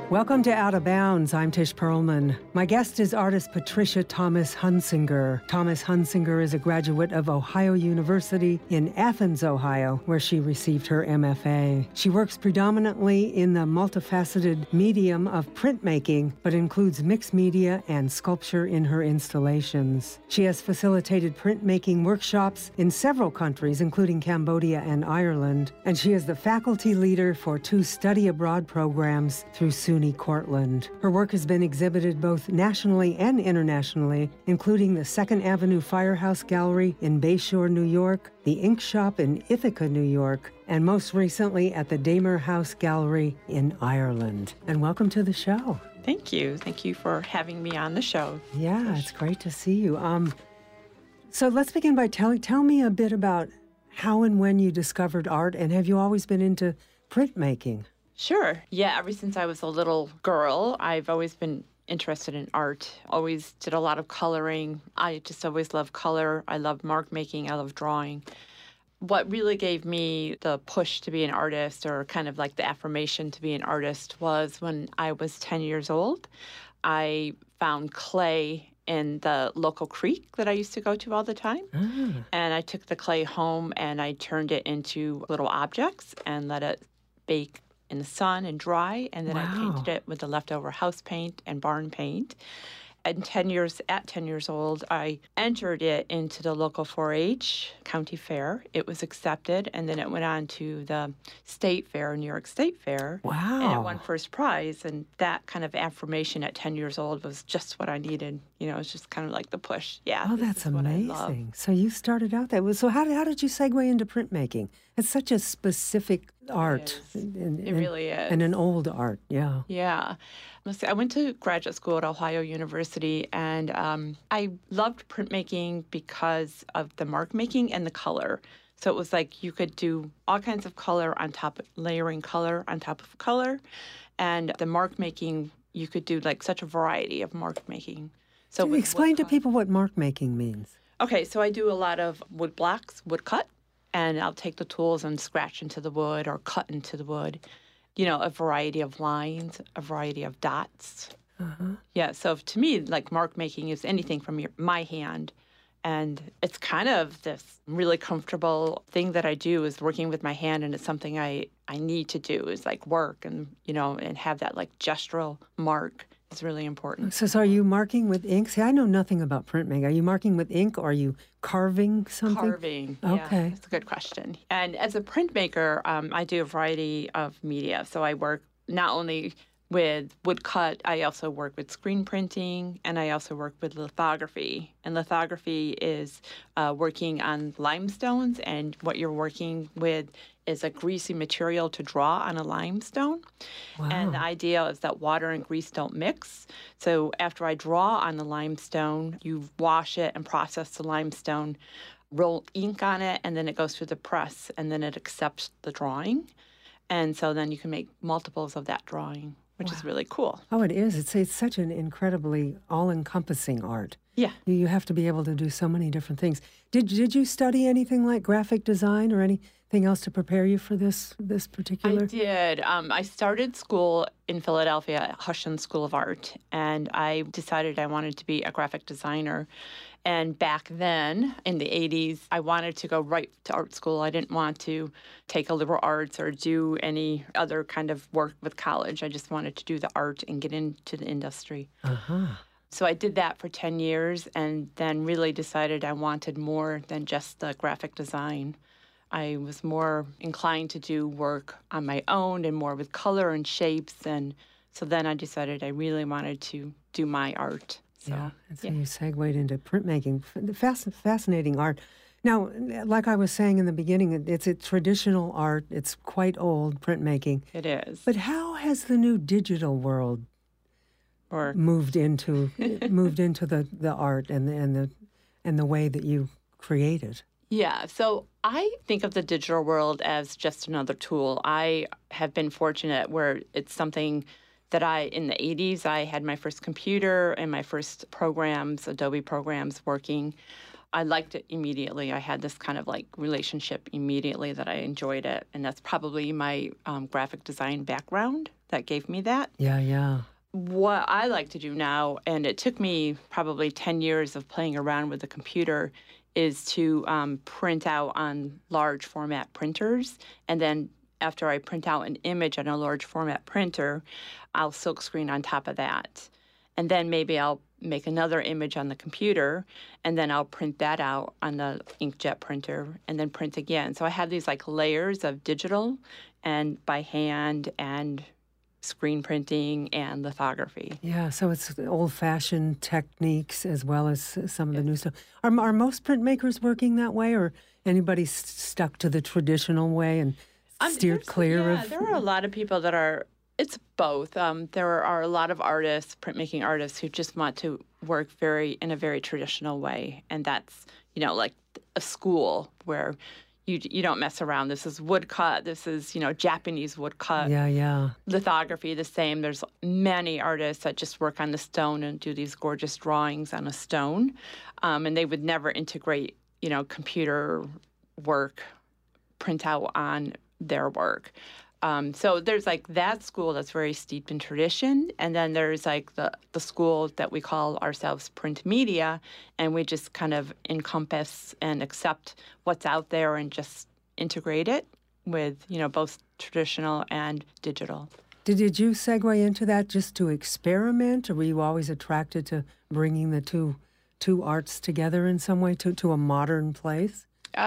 Welcome to Out of Bounds. I'm Tish Perlman. My guest is artist Patricia Thomas Hunsinger. Thomas Hunsinger is a graduate of Ohio University in Athens, Ohio, where she received her MFA. She works predominantly in the multifaceted medium of printmaking, but includes mixed media and sculpture in her installations. She has facilitated printmaking workshops in several countries, including Cambodia and Ireland, and she is the faculty leader for 2 study abroad programs through SUNY Cortland. Her work has been exhibited both nationally and internationally, including the 2nd Avenue Firehouse Gallery in Bayshore, New York, the Ink Shop in Ithaca, New York, and most recently at the Damer House Gallery in Ireland. And welcome to the show. Thank you. Thank you for having me on the show. Yeah, it's great to see you. So let's begin by tell me a bit about how and when you discovered art, and have you always been into printmaking? Sure. Yeah, ever since I was a little girl, I've always been interested in art. Always did a lot of coloring. I just always loved color. I love mark making. I love drawing. What really gave me the push to be an artist, or kind of like the affirmation to be an artist, was when I was 10 years old. I found clay in the local creek that I used to go to all the time. And I took the clay home and I turned it into little objects and let it bake in the sun and dry, and then I painted it with the leftover house paint and barn paint. And at 10 years old, I entered it into the local 4-H county fair. It was accepted, and then it went on to the state fair, New York State Fair. Wow. And it won first prize, and that kind of affirmation at 10 years old was just what I needed. You know, it's just kind of like the push. Yeah. Oh, that's amazing. So you started out that way. So how did you segue into printmaking? It's such a specific art. It really is. And an old art, yeah. Yeah. I went to graduate school at Ohio University, and I loved printmaking because of the mark making and the color. So it was like you could do all kinds of color on top, layering color on top of color. And the mark making, you could do like such a variety of mark making. So explain to people what mark making means. Okay, so I do a lot of wood blocks, wood cut, and I'll take the tools and scratch into the wood or cut into the wood. You know, a variety of lines, a variety of dots. Yeah, so to me, like mark making is anything from my hand. And it's kind of this really comfortable thing that I do is working with my hand, and it's something I need to do is like work and, you know, and have that like gestural mark is really important. So are you marking with ink? See, I know nothing about printmaking. Are you marking with ink, or are you carving something? Carving. Okay. Yeah, that's a good question. And as a printmaker, I do a variety of media. So I work not only with woodcut, I also work with screen printing, and I also work with lithography. And lithography is working on limestones, and what you're working with is a greasy material to draw on a limestone. Wow. And the idea is that water and grease don't mix. So after I draw on the limestone, you wash it and process the limestone, roll ink on it, and then it goes through the press, and then it accepts the drawing. And so then you can make multiples of that drawing, which is really cool. Oh, it is. It's such an incredibly all-encompassing art. Yeah. You have to be able to do so many different things. Did you study anything like graphic design or anything else to prepare you for this particular? I did. I started school in Philadelphia at Husson School of Art, and I decided I wanted to be a graphic designer. And back then, in the 80s, I wanted to go right to art school. I didn't want to take a liberal arts or do any other kind of work with college. I just wanted to do the art and get into the industry. So I did that for 10 years, and then really decided I wanted more than just the graphic design. I was more inclined to do work on my own and more with color and shapes. And so then I decided I really wanted to do my art. So, and so you segued into printmaking. Fascinating art. Now, like I was saying in the beginning, it's a traditional art. It's quite old, printmaking. It is. But how has the new digital world moved into the art and the way that you create it? Yeah, so I think of the digital world as just another tool. I have been fortunate where it's something that in the 80s, I had my first computer and my first programs, Adobe programs working. I liked it immediately. I had this kind of like relationship immediately that I enjoyed it. And that's probably my graphic design background that gave me that. Yeah, yeah. What I like to do now, and it took me probably 10 years of playing around with the computer, is to print out on large format printers. And then after I print out an image on a large format printer, I'll silkscreen on top of that. And then maybe I'll make another image on the computer, and then I'll print that out on the inkjet printer, and then print again. So I have these like layers of digital and by hand and screen printing and lithography. Yeah, so it's old-fashioned techniques as well as some of the new stuff. Are most printmakers working that way, or anybody stuck to the traditional way and steered clear of? There are a lot of people that are. It's both. There are a lot of artists, printmaking artists, who just want to work in a very traditional way, and that's like a school where you don't mess around. This is woodcut. This is Japanese woodcut. Yeah, yeah. Lithography the same. There's many artists that just work on the stone and do these gorgeous drawings on a stone, and they would never integrate computer work, print out on their work. So there's like that school that's very steeped in tradition, and then there's like the school that we call ourselves print media, and we just kind of encompass and accept what's out there and just integrate it with both traditional and digital. Did you segue into that just to experiment, or were you always attracted to bringing the two arts together in some way to a modern place?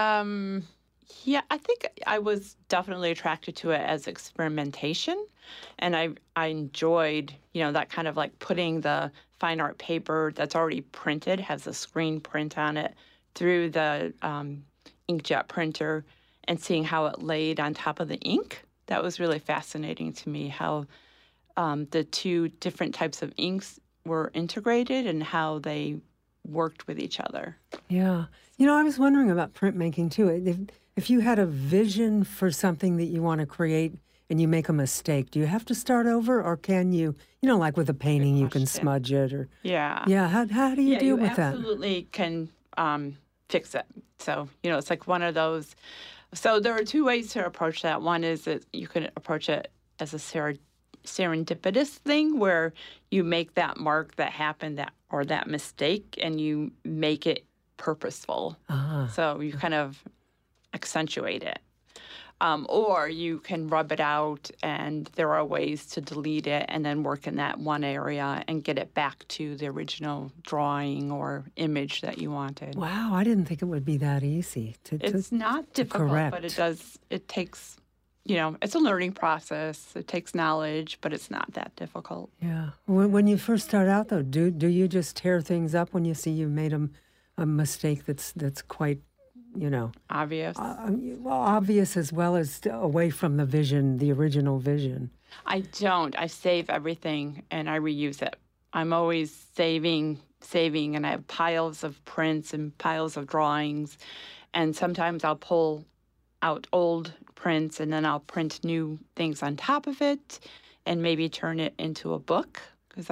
Yeah, I think I was definitely attracted to it as experimentation, and I enjoyed, that kind of like putting the fine art paper that's already printed, has a screen print on it, through the inkjet printer and seeing how it laid on top of the ink. That was really fascinating to me, how the two different types of inks were integrated and how they worked with each other. Yeah. I was wondering about printmaking, too. If you had a vision for something that you want to create and you make a mistake, do you have to start over, or can you, like with a painting, you can smudge it? Or Yeah. Yeah, how do you deal with that? You absolutely can fix it. So, it's like one of those. So there are two ways to approach that. One is that you can approach it as a serendipitous thing where you make that mark that happened or that mistake and you make it purposeful. Uh-huh. So you kind of accentuate it. Or you can rub it out, and there are ways to delete it and then work in that one area and get it back to the original drawing or image that you wanted. Wow, I didn't think it would be that easy It's not difficult, correct. But it takes, it's a learning process. It takes knowledge, but it's not that difficult. Yeah. When you first start out, though, do you just tear things up when you see you've made a mistake that's quite obvious? Obvious as well as away from the vision, the original vision. I don't. I save everything and I reuse it. I'm always saving, and I have piles of prints and piles of drawings. And sometimes I'll pull out old prints and then I'll print new things on top of it and maybe turn it into a book, because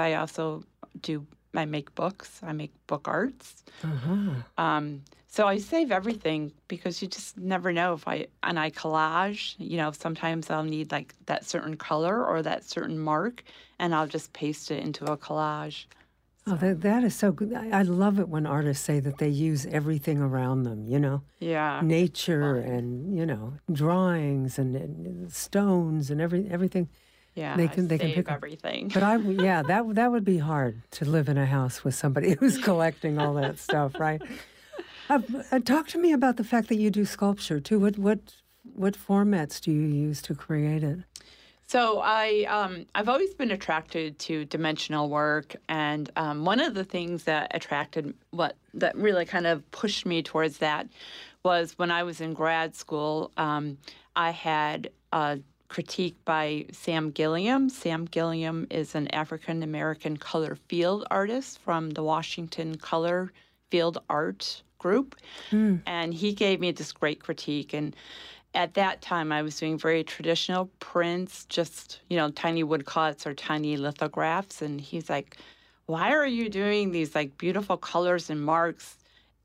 I make books. I make book arts. Uh-huh. So I save everything because you just never know I collage, sometimes I'll need like that certain color or that certain mark, and I'll just paste it into a collage. So. Oh, that is so good. I love it when artists say that they use everything around them, Yeah. Nature and, drawings and stones and everything. Yeah, they can pick up everything. But that would be hard to live in a house with somebody who's collecting all that stuff, right? Talk to me about the fact that you do sculpture too. What formats do you use to create it? So I've always been attracted to dimensional work, and one of the things that that really kind of pushed me towards that was when I was in grad school. I had a critique by Sam Gilliam. Sam Gilliam is an African-American color field artist from the Washington Color Field Art Group, and he gave me this great critique. And at that time, I was doing very traditional prints, just tiny woodcuts or tiny lithographs. And he's like, "Why are you doing these like beautiful colors and marks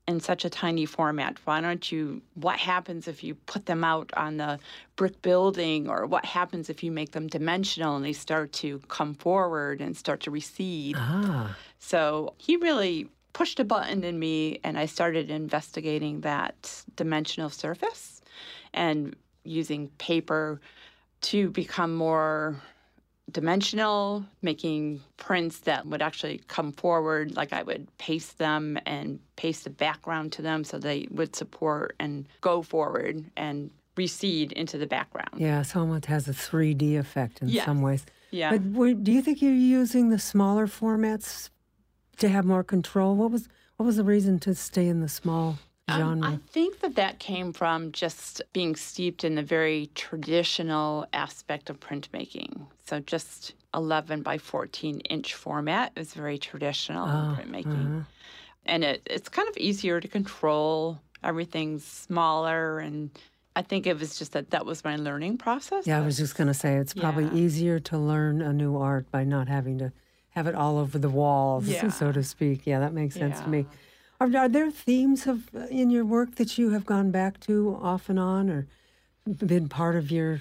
in such a tiny format? What happens if you put them out on the brick building, or what happens if you make them dimensional and they start to come forward and start to recede? So he really pushed a button in me, and I started investigating that dimensional surface and using paper to become more dimensional, making prints that would actually come forward. Like I would paste them and paste a background to them so they would support and go forward and recede into the background. Yeah, so almost has a 3D effect in some ways. Yeah. But do you think you're using the smaller formats to have more control? What was the reason to stay in the small genre? I think that came from just being steeped in the very traditional aspect of printmaking. So just 11 by 14 inch format is very traditional in printmaking. And it's kind of easier to control. Everything's smaller, and I think it was just that was my learning process. Yeah, I was just going to say it's probably easier to learn a new art by not having to have it all over the walls, so to speak. Yeah, that makes sense to me. Are there themes in your work that you have gone back to off and on, or been part of your,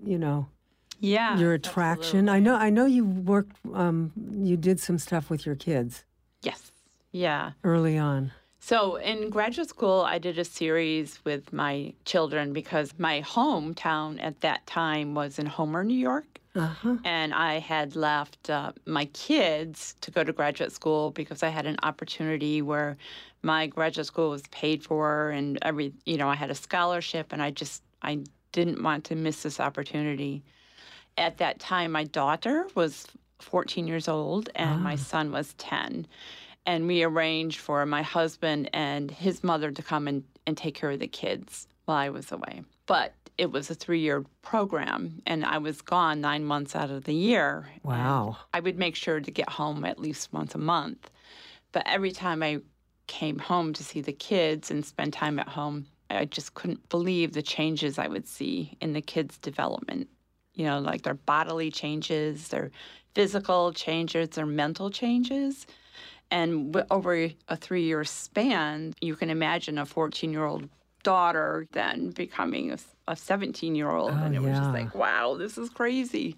your attraction? Absolutely. I know you worked. You did some stuff with your kids. Yes. Yeah. Early on. So in graduate school, I did a series with my children because my hometown at that time was in Homer, New York. And I had left my kids to go to graduate school because I had an opportunity where my graduate school was paid for and I had a scholarship, and I didn't want to miss this opportunity. At that time, my daughter was 14 years old and my son was 10. And we arranged for my husband and his mother to come and take care of the kids while I was away. But it was a 3-year program, and I was gone 9 months out of the year. Wow. And I would make sure to get home at least once a month. But every time I came home to see the kids and spend time at home, I just couldn't believe the changes I would see in the kids' development. Like their bodily changes, their physical changes, their mental changes. And over a 3-year span, you can imagine a 14-year-old daughter then becoming a 17-year-old. And it was just like, wow, this is crazy.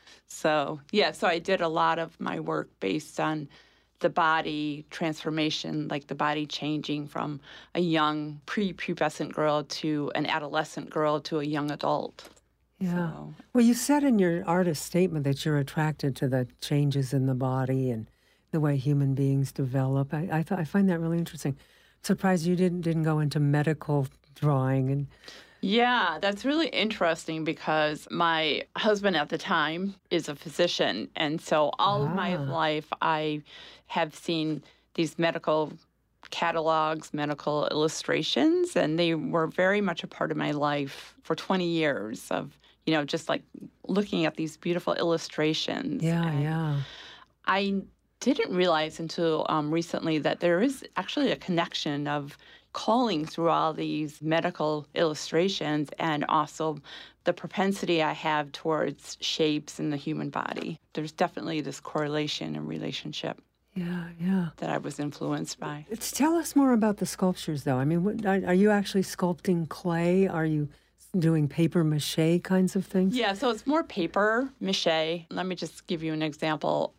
So I did a lot of my work based on the body transformation, like the body changing from a young prepubescent girl to an adolescent girl to a young adult. Yeah. So. Well, you said in your artist statement that you're attracted to the changes in the body and the way human beings develop. I find that really interesting. I'm surprised you didn't go into medical drawing and. Yeah, that's really interesting because my husband at the time is a physician. And so all of my life, I have seen these medical catalogs, medical illustrations, and they were very much a part of my life for 20 years of, just like looking at these beautiful illustrations. Yeah. I didn't realize until recently that there is actually a connection of calling through all these medical illustrations and also the propensity I have towards shapes in the human body. There's definitely this correlation and relationship. Yeah. That I was influenced by. Tell us more about the sculptures, though. I mean, are you actually sculpting clay? Are you doing paper mache kinds of things? Yeah, so it's more paper mache. Let me just give you an example.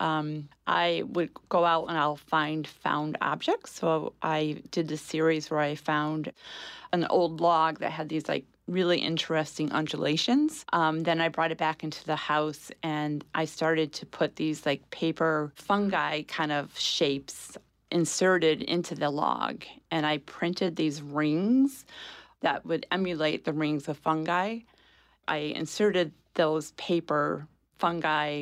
I would go out and I'll find found objects. So I did this series where I found an old log that had these really interesting undulations. Then I brought it back into the house and I started to put these paper fungi kind of shapes inserted into the log. And I printed these rings that would emulate the rings of fungi. I inserted those paper fungi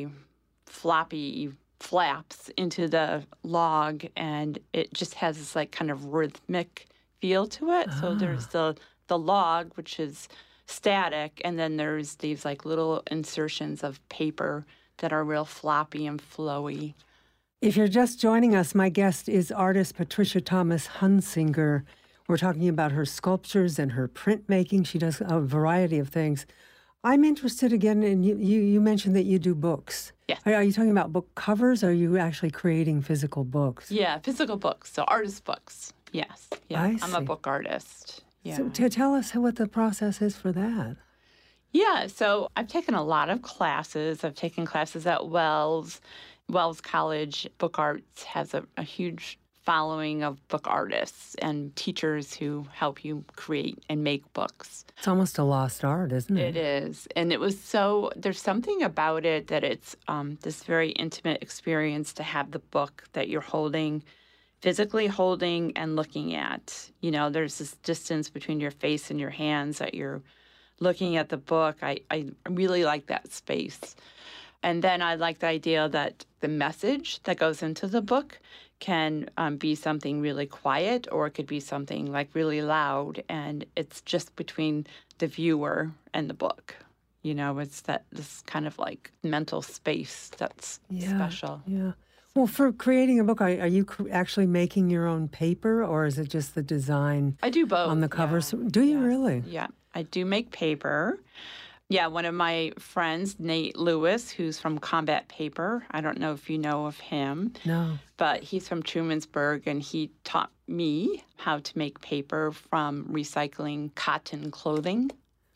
floppy flaps into the log, and it just has this kind of rhythmic feel to it. So there's the log, which is static, and then there's these little insertions of paper that are real floppy and flowy. If you're just joining us, my guest is artist Patricia Thomas Hunsinger. We're talking about her sculptures and her printmaking. She does a variety of things. I'm interested again in you mentioned that you do books. Yes. Are you talking about book covers, or are you actually creating physical books? Yeah, physical books, so artist books. Yes. Yeah. I I'm a see. book artist. Yeah. So tell us what the process is for that. Yeah, so I've taken a lot of classes. I've taken classes at Wells. Wells College Book Arts has a huge following of book artists and teachers who help you create and make books. It's almost a lost art, isn't It it? is. And it was there's something about it that it's this very intimate experience to have the book that you're holding, physically holding and looking at. You know, there's this distance between your face and your hands that you're looking at the book. I really like that space. And then I like the idea that the message that goes into the book can be something really quiet, or it could be something like really loud, and it's just between the viewer and the book. You know, it's this kind of like mental space that's special. Yeah. Well, for creating a book, are you actually making your own paper, or is it just the design I do both on the cover? yeah. So, do you Yes. really? Yeah, I do make paper. Yeah, one of my friends, Nate Lewis, who's from Combat Paper. I don't know if you know of him, No. but he's from Trumansburg, and he taught me how to make paper from recycling cotton clothing.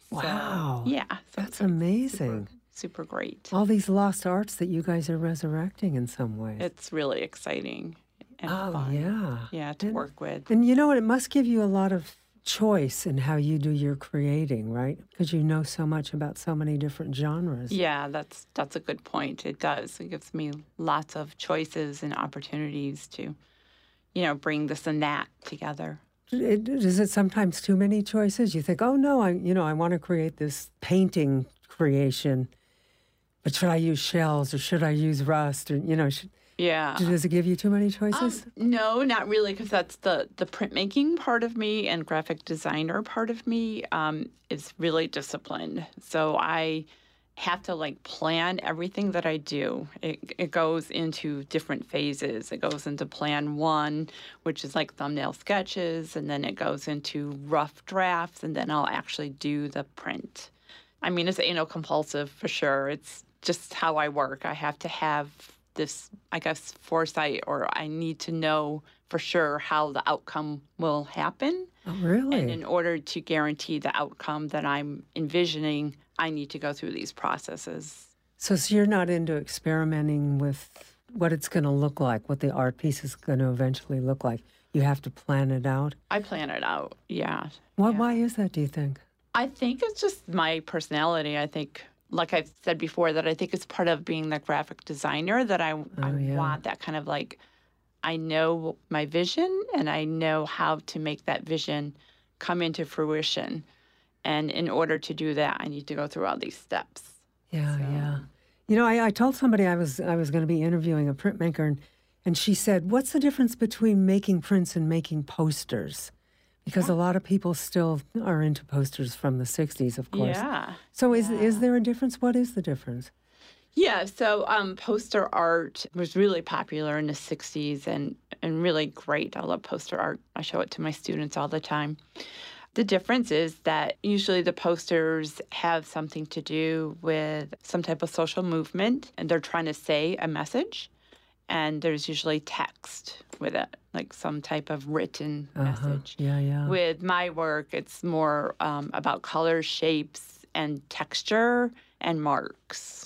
Wow. So, yeah. So That's it's amazing. super great. All these lost arts that you guys are resurrecting in some ways. It's really exciting and Oh, fun. yeah. Yeah, to work with. And you know what? It must give you a lot of choice in how you do your creating, right? Because you know so much about so many different genres. Yeah, that's a good point. It does. It gives me lots of choices and opportunities to, bring this and that together. Is it sometimes too many choices? You think, oh no, I want to create this painting creation, but should I use shells or should I use rust? Or Yeah. does it give you too many choices? No, not really, because that's the printmaking part of me and graphic designer part of me is really disciplined. So I have to plan everything that I do. It goes into different phases. It goes into plan 1, which is like thumbnail sketches, and then it goes into rough drafts, and then I'll actually do the print. I mean, it's anal compulsive for sure. It's just how I work. I have to have this, I guess, foresight, or I need to know for sure how the outcome will happen. Oh, really? And in order to guarantee the outcome that I'm envisioning, I need to go through these processes. So you're not into experimenting with what it's going to look like, what the art piece is going to eventually look like. You have to plan it out. I plan it out, yeah. Why is that, do you think? I think it's just my personality. I think, like I've said before, that I think it's part of being the graphic designer that I want that kind of I know my vision and I know how to make that vision come into fruition. And in order to do that, I need to go through all these steps. Yeah. I told somebody I was going to be interviewing a printmaker, and she said, "What's the difference between making prints and making posters?" Because a lot of people still are into posters from the 60s, of course. Yeah. So is there a difference? What is the difference? Yeah, so poster art was really popular in the 60s and really great. I love poster art. I show it to my students all the time. The difference is that usually the posters have something to do with some type of social movement, and they're trying to say a message, and there's usually text with it, like some type of written message. Yeah. With my work, it's more about colors, shapes, and texture and marks.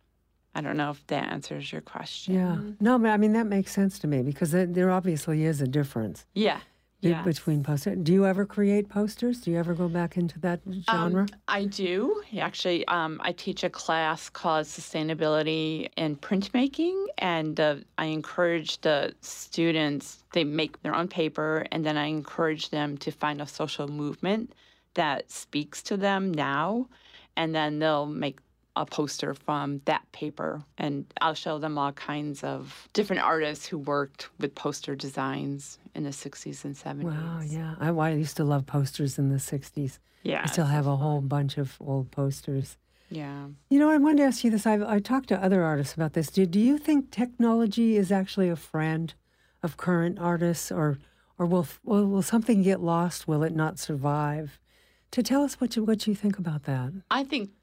I don't know if that answers your question. Yeah. No, but I mean, that makes sense to me because there obviously is a difference Yeah. between posters. Do you ever create posters? Do you ever go back into that genre? I do. Actually, I teach a class called Sustainability in Printmaking, and I encourage the students, they make their own paper, and then I encourage them to find a social movement that speaks to them now, and then they'll make a poster from that paper, and I'll show them all kinds of different artists who worked with poster designs in the 60s and 70s. Wow, yeah. I used to love posters in the 60s. Yeah. I still have a whole bunch of old posters. Yeah. I wanted to ask you this. I talked to other artists about this. Do you think technology is actually a friend of current artists, or will something get lost? Will it not survive? To tell us what you think about that. I think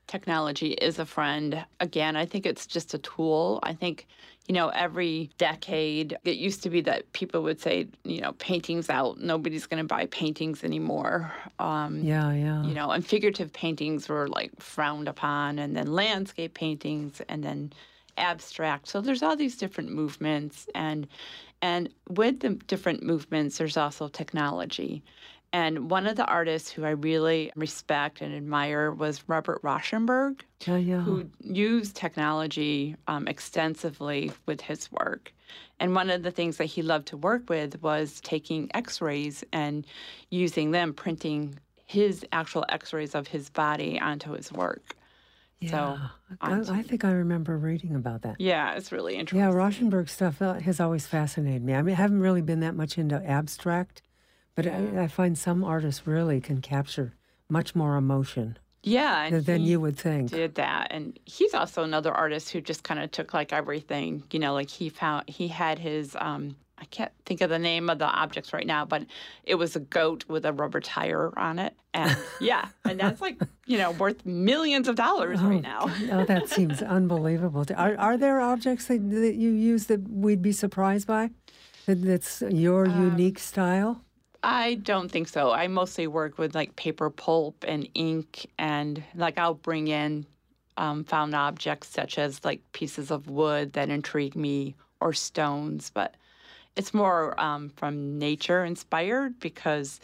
technology is a friend. Again, I think it's just a tool. I think, every decade, it used to be that people would say, paintings out. Nobody's going to buy paintings anymore. Yeah. And figurative paintings were like frowned upon, and then landscape paintings, and then abstract. So there's all these different movements, and with the different movements, there's also technology. And one of the artists who I really respect and admire was Robert Rauschenberg, who used technology extensively with his work. And one of the things that he loved to work with was taking X-rays and using them, printing his actual X-rays of his body onto his work. Yeah, I think I remember reading about that. Yeah, it's really interesting. Yeah, Rauschenberg stuff has always fascinated me. I mean, I haven't really been that much into abstract, but I find some artists really can capture much more emotion than you would think. Did that. And he's also another artist who just kind of took like everything, like he had his, I can't think of the name of the objects right now, but it was a goat with a rubber tire on it. And and that's like, worth millions of dollars right now. Oh, that seems unbelievable. Are there objects that you use that we'd be surprised by? That's your unique style? I don't think so. I mostly work with like paper pulp and ink, and like I'll bring in found objects such as like pieces of wood that intrigue me or stones, but it's more from nature inspired because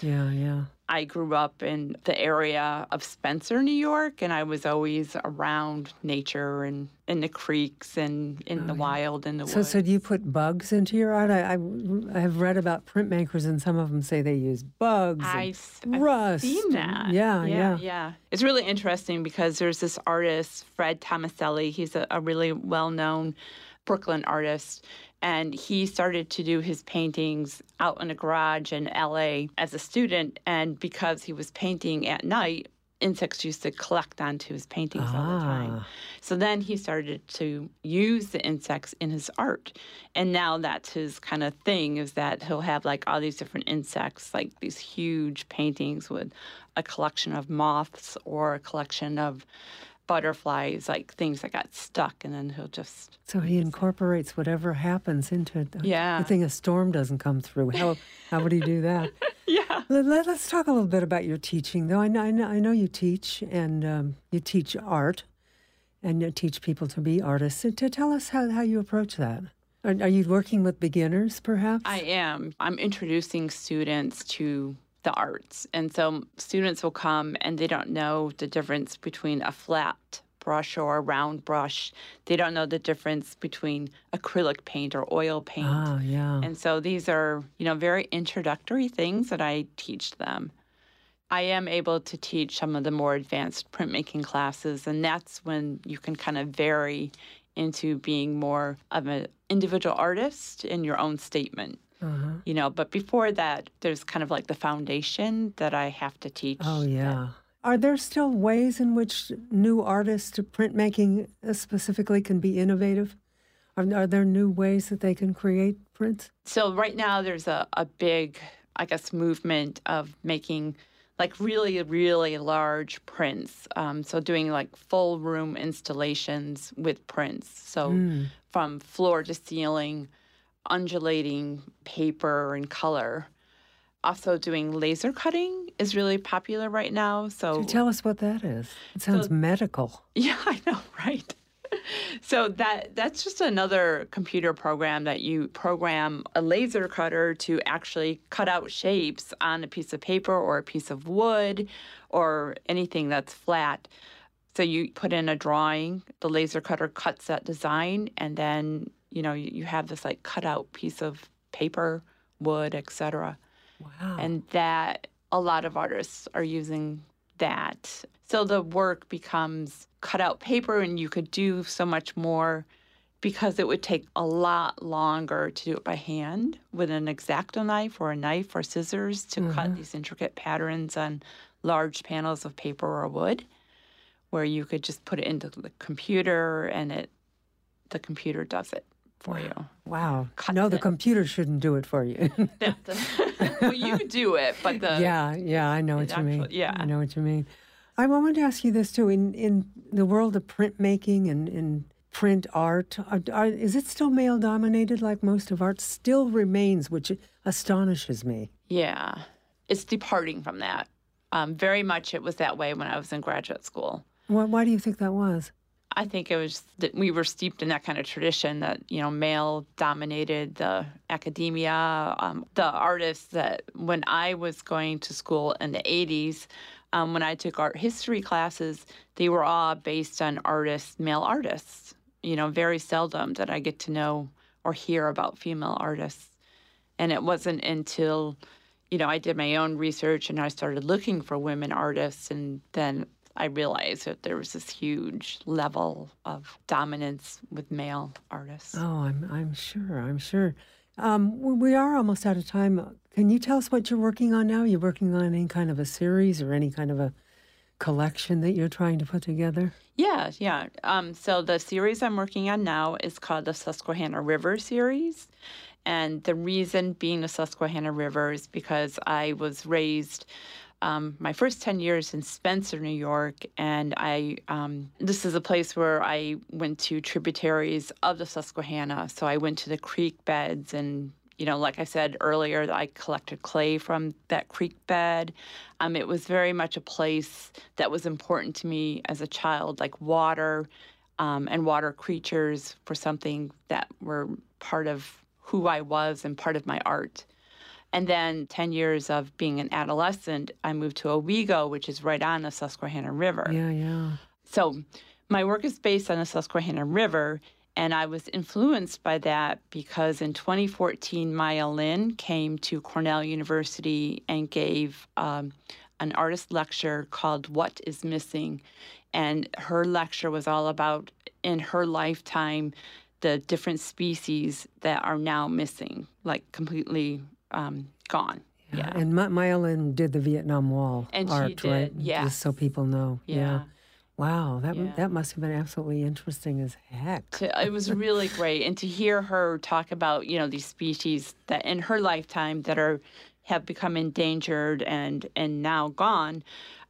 I grew up in the area of Spencer, New York, and I was always around nature and in the creeks and in the wild, in the woods. So do you put bugs into your art? I have read about printmakers, and some of them say they use bugs and rust. I've seen that. Yeah. It's really interesting because there's this artist, Fred Tomaselli. He's a really well-known Brooklyn artist. And he started to do his paintings out in a garage in L.A. as a student. And because he was painting at night, insects used to collect onto his paintings all the time. So then he started to use the insects in his art. And now that's his kind of thing, is that he'll have like all these different insects, like these huge paintings with a collection of moths or a collection of butterflies, like things that got stuck, and then he'll just... So he incorporates whatever happens into it. Yeah. Good thing a storm doesn't come through. How would he do that? Yeah. Let's talk a little bit about your teaching, though. I know you teach, and you teach art, and you teach people to be artists. And to tell us how you approach that. Are you working with beginners, perhaps? I am. I'm introducing students to the arts. And so students will come and they don't know the difference between a flat brush or a round brush. They don't know the difference between acrylic paint or oil paint. And so these are, very introductory things that I teach them. I am able to teach some of the more advanced printmaking classes, and that's when you can kind of vary into being more of an individual artist in your own statement. But before that, there's kind of like the foundation that I have to teach. Oh, yeah. Are there still ways in which new artists, printmaking specifically, can be innovative? Are there new ways that they can create prints? So right now there's a big, movement of making like really, really large prints. So doing like full room installations with prints. So from floor to ceiling, undulating paper and color. Also doing laser cutting is really popular right now. So tell us what that is. It sounds medical. Yeah, I know, right? So that's just another computer program that you program a laser cutter to actually cut out shapes on a piece of paper or a piece of wood or anything that's flat. So you put in a drawing, the laser cutter cuts that design, and then you have this like cutout piece of paper, wood, etc. Wow. And that a lot of artists are using that. So the work becomes cutout paper, and you could do so much more because it would take a lot longer to do it by hand with an X-Acto knife or a knife or scissors to cut these intricate patterns on large panels of paper or wood, where you could just put it into the computer and the computer does it for you. Wow. No, the computer shouldn't do it for you. Well, you do it, but Yeah, I know what you mean. Yeah. I know what you mean. I wanted to ask you this, too. In the world of printmaking and in print art, is it still male-dominated like most of art? Still remains, which astonishes me. Yeah, it's departing from that. Very much it was that way when I was in graduate school. Why do you think that was? I think it was that we were steeped in that kind of tradition that, male dominated the academia. The artists that when I was going to school in the 80s, when I took art history classes, they were all based on male artists. Very seldom did I get to know or hear about female artists. And it wasn't until, I did my own research and I started looking for women artists, and then I realized that there was this huge level of dominance with male artists. Oh, I'm sure. We are almost out of time. Can you tell us what you're working on now? You're working on any kind of a series or any kind of a collection that you're trying to put together? Yeah. So the series I'm working on now is called the Susquehanna River series. And the reason being the Susquehanna River is because I was raised my first 10 years in Spencer, New York, and this is a place where I went to tributaries of the Susquehanna. So I went to the creek beds, and like I said earlier, I collected clay from that creek bed. It was very much a place that was important to me as a child, like water and water creatures were something that were part of who I was and part of my art. And then 10 years of being an adolescent, I moved to Owego, which is right on the Susquehanna River. Yeah. So my work is based on the Susquehanna River, and I was influenced by that because in 2014, Maya Lin came to Cornell University and gave an artist lecture called What is Missing? And her lecture was all about, in her lifetime, the different species that are now missing, like completely gone. Yeah. And Maya Lin did the Vietnam Wall and art, she did, right? yes. Just so people know. Yeah. Wow, that must have been absolutely interesting as heck. It was really great. And to hear her talk about, these species that in her lifetime that have become endangered and now gone,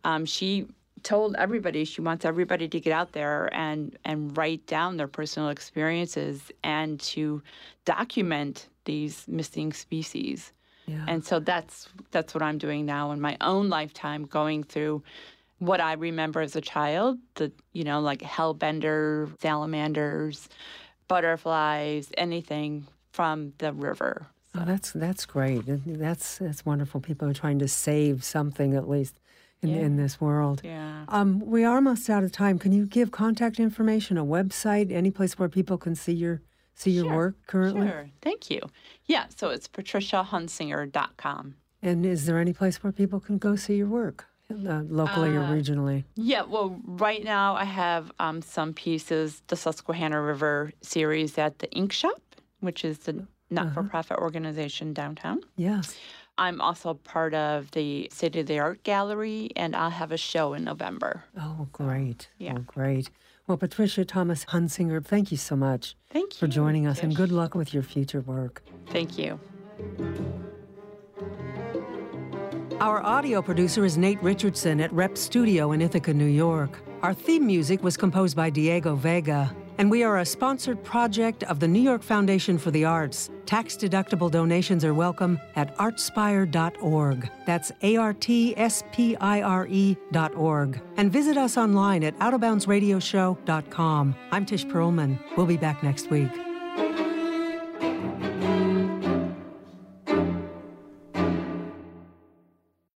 she told everybody she wants everybody to get out there and write down their personal experiences and to document these missing species. Yeah. And so that's what I'm doing now in my own lifetime, going through what I remember as a child, like hellbender, salamanders, butterflies, anything from the river. So. Oh, that's great. That's wonderful. People are trying to save something at least in this world. Yeah. We are almost out of time. Can you give contact information, a website, any place where people can see your work currently? Sure. Thank you. Yeah, so it's patriciahunsinger.com. And is there any place where people can go see your work, locally or regionally? Yeah, well, right now I have some pieces, the Susquehanna River series at the Ink Shop, which is the not-for-profit organization downtown. Yes. I'm also part of the State of the Art Gallery, and I'll have a show in November. Oh, great. Yeah. Oh, great. Well, Patricia Thomas Hunsinger, thank you so much for joining us, and good luck with your future work. Thank you. Our audio producer is Nate Richardson at Rep Studio in Ithaca, New York. Our theme music was composed by Diego Vega, and we are a sponsored project of the New York Foundation for the Arts. Tax-deductible donations are welcome at artspire.org. That's artspire.org. And visit us online at OutofBoundsRadioshow.com. I'm Tish Perlman. We'll be back next week.